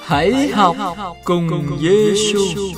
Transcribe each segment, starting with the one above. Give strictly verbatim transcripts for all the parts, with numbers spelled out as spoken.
Hãy học cùng Giê-xu.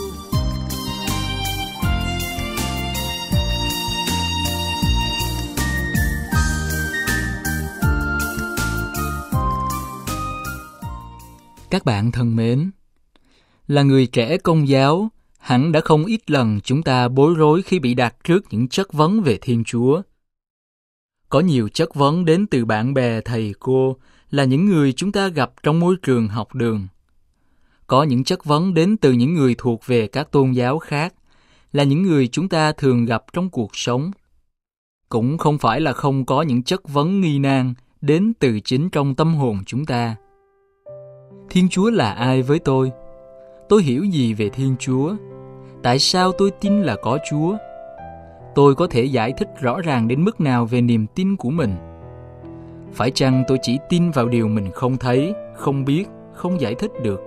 Các bạn thân mến, là người trẻ Công giáo, hẳn đã không ít lần chúng ta bối rối khi bị đặt trước những chất vấn về Thiên Chúa. Có nhiều chất vấn đến từ bạn bè, thầy cô, là những người chúng ta gặp trong môi trường học đường. Có những chất vấn đến từ những người thuộc về các tôn giáo khác, là những người chúng ta thường gặp trong cuộc sống. Cũng không phải là không có những chất vấn nghi nan đến từ chính trong tâm hồn chúng ta. Thiên Chúa là ai với tôi? Tôi hiểu gì về Thiên Chúa? Tại sao tôi tin là có Chúa? Tôi có thể giải thích rõ ràng đến mức nào về niềm tin của mình? Phải chăng tôi chỉ tin vào điều mình không thấy, không biết, không giải thích được?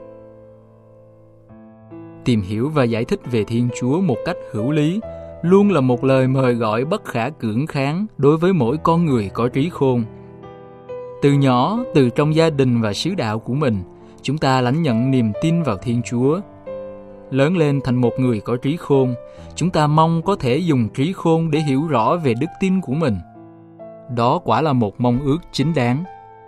Tìm hiểu và giải thích về Thiên Chúa một cách hữu lý luôn là một lời mời gọi bất khả cưỡng kháng đối với mỗi con người có trí khôn. Từ nhỏ, từ trong gia đình và xứ đạo của mình, chúng ta lãnh nhận niềm tin vào Thiên Chúa. Lớn lên thành một người có trí khôn, chúng ta mong có thể dùng trí khôn để hiểu rõ về đức tin của mình. Đó quả là một mong ước chính đáng.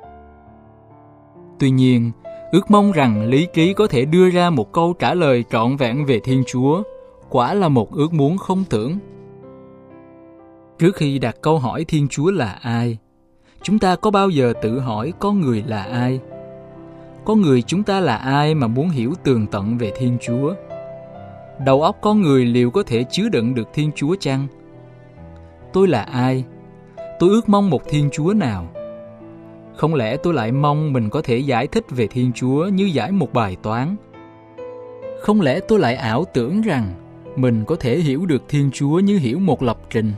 Tuy nhiên, ước mong rằng lý trí có thể đưa ra một câu trả lời trọn vẹn về Thiên Chúa, quả là một ước muốn không tưởng. Trước khi đặt câu hỏi Thiên Chúa là ai, chúng ta có bao giờ tự hỏi con người là ai? Con người chúng ta là ai mà muốn hiểu tường tận về Thiên Chúa? Đầu óc con người liệu có thể chứa đựng được Thiên Chúa chăng? Tôi là ai? Tôi ước mong một Thiên Chúa nào? Không lẽ tôi lại mong mình có thể giải thích về Thiên Chúa như giải một bài toán? Không lẽ tôi lại ảo tưởng rằng mình có thể hiểu được Thiên Chúa như hiểu một lập trình?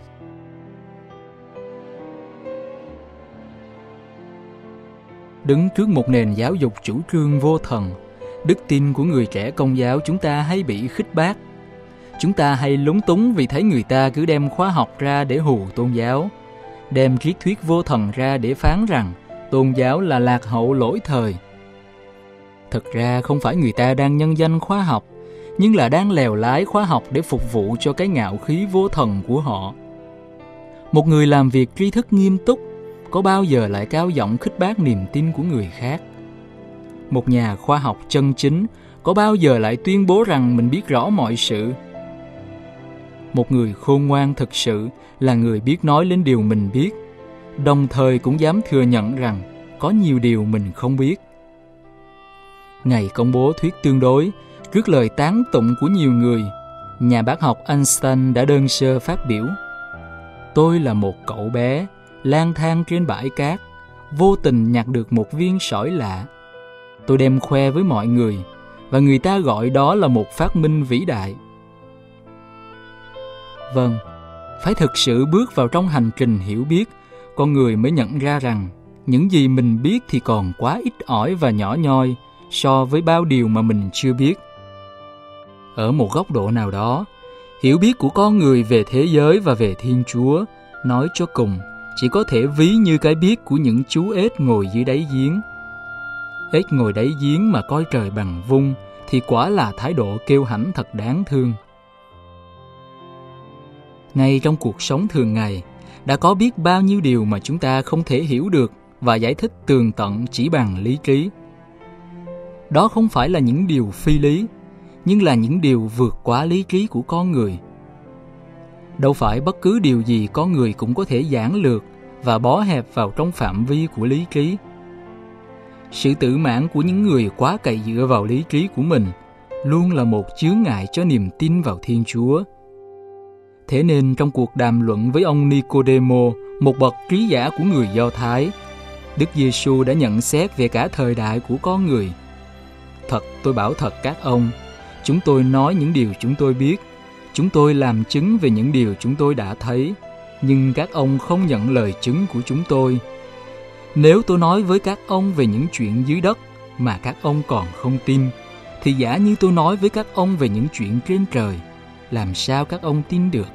Đứng trước một nền giáo dục chủ trương vô thần, đức tin của người trẻ Công giáo chúng ta hay bị khích bác. Chúng ta hay lúng túng vì thấy người ta cứ đem khoa học ra để hù tôn giáo, đem triết thuyết vô thần ra để phán rằng tôn giáo là lạc hậu lỗi thời. Thực ra không phải người ta đang nhân danh khoa học, nhưng là đang lèo lái khoa học để phục vụ cho cái ngạo khí vô thần của họ. Một người làm việc tri thức nghiêm túc có bao giờ lại cao giọng khích bác niềm tin của người khác? Một nhà khoa học chân chính có bao giờ lại tuyên bố rằng mình biết rõ mọi sự? Một người khôn ngoan thực sự là người biết nói lên điều mình biết, đồng thời cũng dám thừa nhận rằng có nhiều điều mình không biết. Ngày công bố thuyết tương đối, trước lời tán tụng của nhiều người, nhà bác học Einstein đã đơn sơ phát biểu: tôi là một cậu bé lang thang trên bãi cát, vô tình nhặt được một viên sỏi lạ. Tôi đem khoe với mọi người, và người ta gọi đó là một phát minh vĩ đại. Vâng, phải thực sự bước vào trong hành trình hiểu biết, con người mới nhận ra rằng những gì mình biết thì còn quá ít ỏi và nhỏ nhoi so với bao điều mà mình chưa biết. Ở một góc độ nào đó, hiểu biết của con người về thế giới và về Thiên Chúa, nói cho cùng, chỉ có thể ví như cái biết của những chú ếch ngồi dưới đáy giếng. Ếch ngồi đáy giếng mà coi trời bằng vung thì quả là thái độ kiêu hãnh thật đáng thương. Ngay trong cuộc sống thường ngày, đã có biết bao nhiêu điều mà chúng ta không thể hiểu được và giải thích tường tận chỉ bằng lý trí. Đó không phải là những điều phi lý, nhưng là những điều vượt quá lý trí của con người. Đâu phải bất cứ điều gì con người cũng có thể giản lược và bó hẹp vào trong phạm vi của lý trí. Sự tự mãn của những người quá cậy dựa vào lý trí của mình luôn là một chướng ngại cho niềm tin vào Thiên Chúa. Thế nên trong cuộc đàm luận với ông Nicodemo, một bậc trí giả của người Do Thái, Đức Giê-xu đã nhận xét về cả thời đại của con người. Thật, tôi bảo thật các ông, chúng tôi nói những điều chúng tôi biết, chúng tôi làm chứng về những điều chúng tôi đã thấy, nhưng các ông không nhận lời chứng của chúng tôi. Nếu tôi nói với các ông về những chuyện dưới đất mà các ông còn không tin, thì giả như tôi nói với các ông về những chuyện trên trời, làm sao các ông tin được?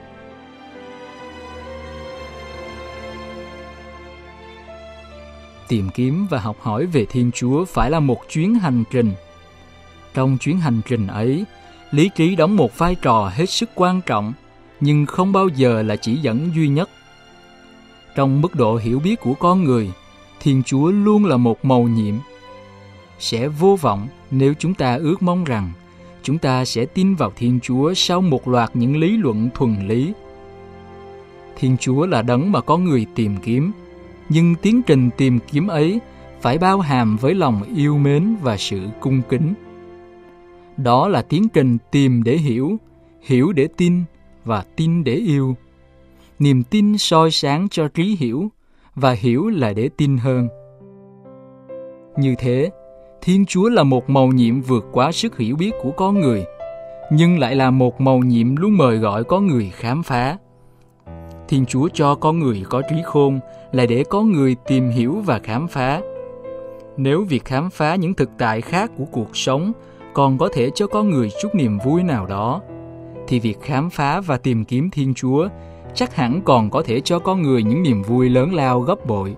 Tìm kiếm và học hỏi về Thiên Chúa phải là một chuyến hành trình. Trong chuyến hành trình ấy, lý trí đóng một vai trò hết sức quan trọng, nhưng không bao giờ là chỉ dẫn duy nhất. Trong mức độ hiểu biết của con người, Thiên Chúa luôn là một mầu nhiệm. Sẽ vô vọng nếu chúng ta ước mong rằng chúng ta sẽ tin vào Thiên Chúa sau một loạt những lý luận thuần lý. Thiên Chúa là đấng mà con người tìm kiếm, nhưng tiến trình tìm kiếm ấy phải bao hàm với lòng yêu mến và sự cung kính. Đó là tiến trình tìm để hiểu, hiểu để tin và tin để yêu. Niềm tin soi sáng cho trí hiểu, và hiểu là để tin hơn. Như thế, Thiên Chúa là một mầu nhiệm vượt quá sức hiểu biết của con người, nhưng lại là một mầu nhiệm luôn mời gọi con người khám phá. Thiên Chúa cho con người có trí khôn là để có người tìm hiểu và khám phá. Nếu việc khám phá những thực tại khác của cuộc sống còn có thể cho con người chút niềm vui nào đó, thì việc khám phá và tìm kiếm Thiên Chúa chắc hẳn còn có thể cho con người những niềm vui lớn lao gấp bội.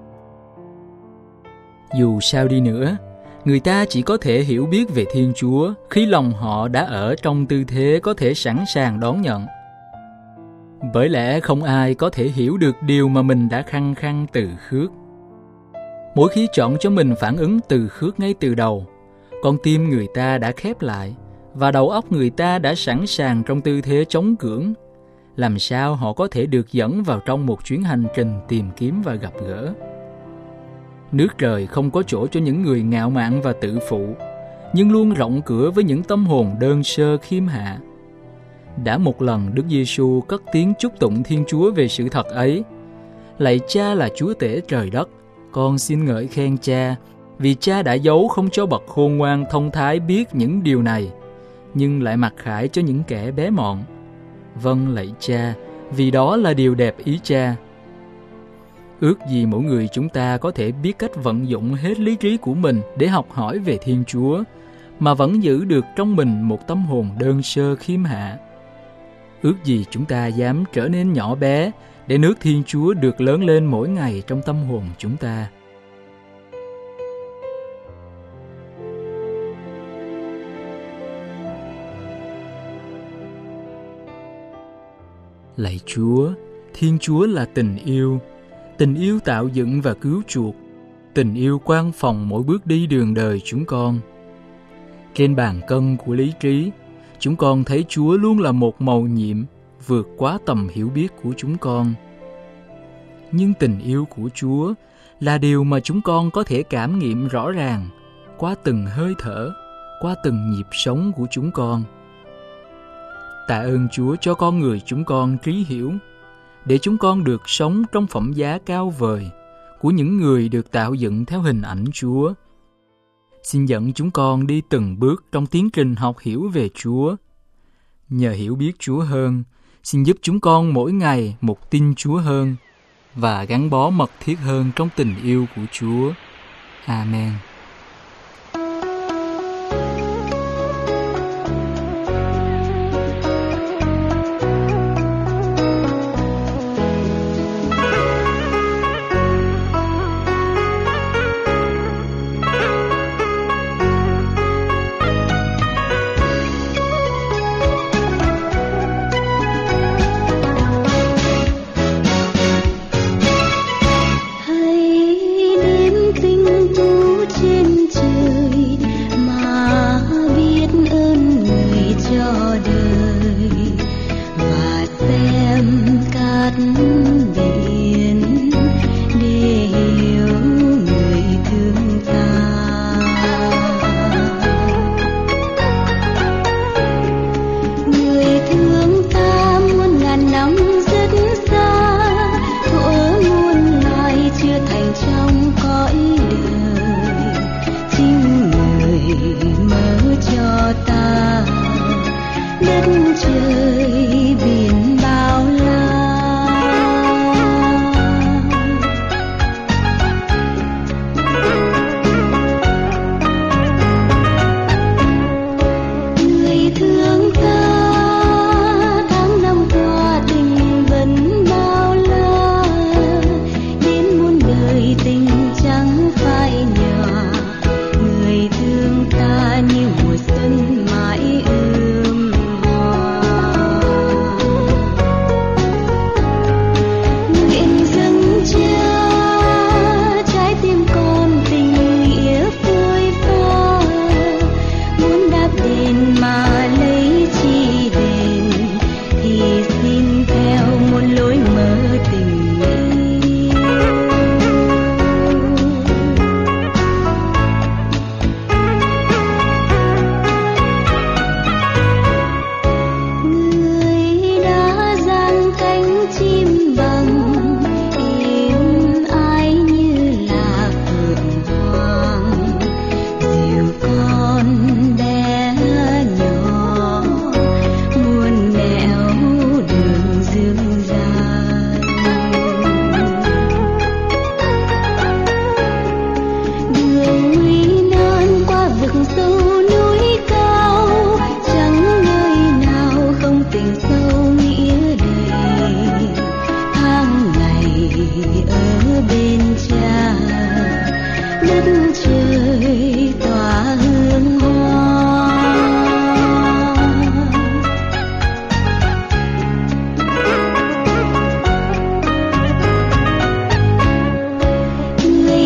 Dù sao đi nữa, người ta chỉ có thể hiểu biết về Thiên Chúa khi lòng họ đã ở trong tư thế có thể sẵn sàng đón nhận. Bởi lẽ không ai có thể hiểu được điều mà mình đã khăng khăng từ khước. Mỗi khi chọn cho mình phản ứng từ khước ngay từ đầu, con tim người ta đã khép lại và đầu óc người ta đã sẵn sàng trong tư thế chống cưỡng. Làm sao họ có thể được dẫn vào trong một chuyến hành trình tìm kiếm và gặp gỡ? Nước trời không có chỗ cho những người ngạo mạn và tự phụ, nhưng luôn rộng cửa với những tâm hồn đơn sơ khiêm hạ. Đã một lần Đức Giêsu cất tiếng chúc tụng Thiên Chúa về sự thật ấy: Lạy Cha là Chúa tể trời đất, con xin ngợi khen Cha, vì Cha đã giấu không cho bậc khôn ngoan thông thái biết những điều này, nhưng lại mặc khải cho những kẻ bé mọn. Vâng lạy Cha, vì đó là điều đẹp ý Cha. Ước gì mỗi người chúng ta có thể biết cách vận dụng hết lý trí của mình để học hỏi về Thiên Chúa, mà vẫn giữ được trong mình một tâm hồn đơn sơ khiêm hạ. Ước gì chúng ta dám trở nên nhỏ bé để nước Thiên Chúa được lớn lên mỗi ngày trong tâm hồn chúng ta. Lạy Chúa, Thiên Chúa là tình yêu. Tình yêu tạo dựng và cứu chuộc. Tình yêu quan phòng mỗi bước đi đường đời chúng con. Trên bàn cân của lý trí, chúng con thấy Chúa luôn là một mầu nhiệm vượt quá tầm hiểu biết của chúng con. Nhưng tình yêu của Chúa là điều mà chúng con có thể cảm nghiệm rõ ràng qua từng hơi thở, qua từng nhịp sống của chúng con. Tạ ơn Chúa cho con người chúng con trí hiểu, để chúng con được sống trong phẩm giá cao vời của những người được tạo dựng theo hình ảnh Chúa. Xin dẫn chúng con đi từng bước trong tiến trình học hiểu về Chúa. Nhờ hiểu biết Chúa hơn, xin giúp chúng con mỗi ngày một tin Chúa hơn và gắn bó mật thiết hơn trong tình yêu của Chúa. Amen. Hãy niềm tin Chúa.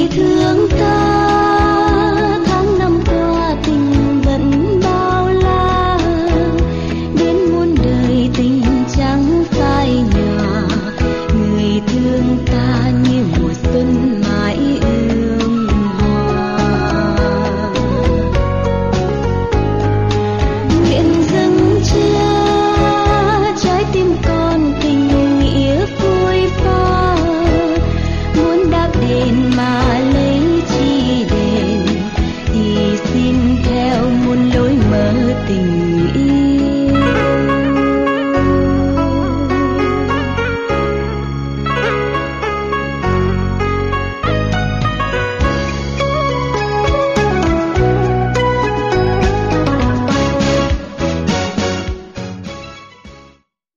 thương ta.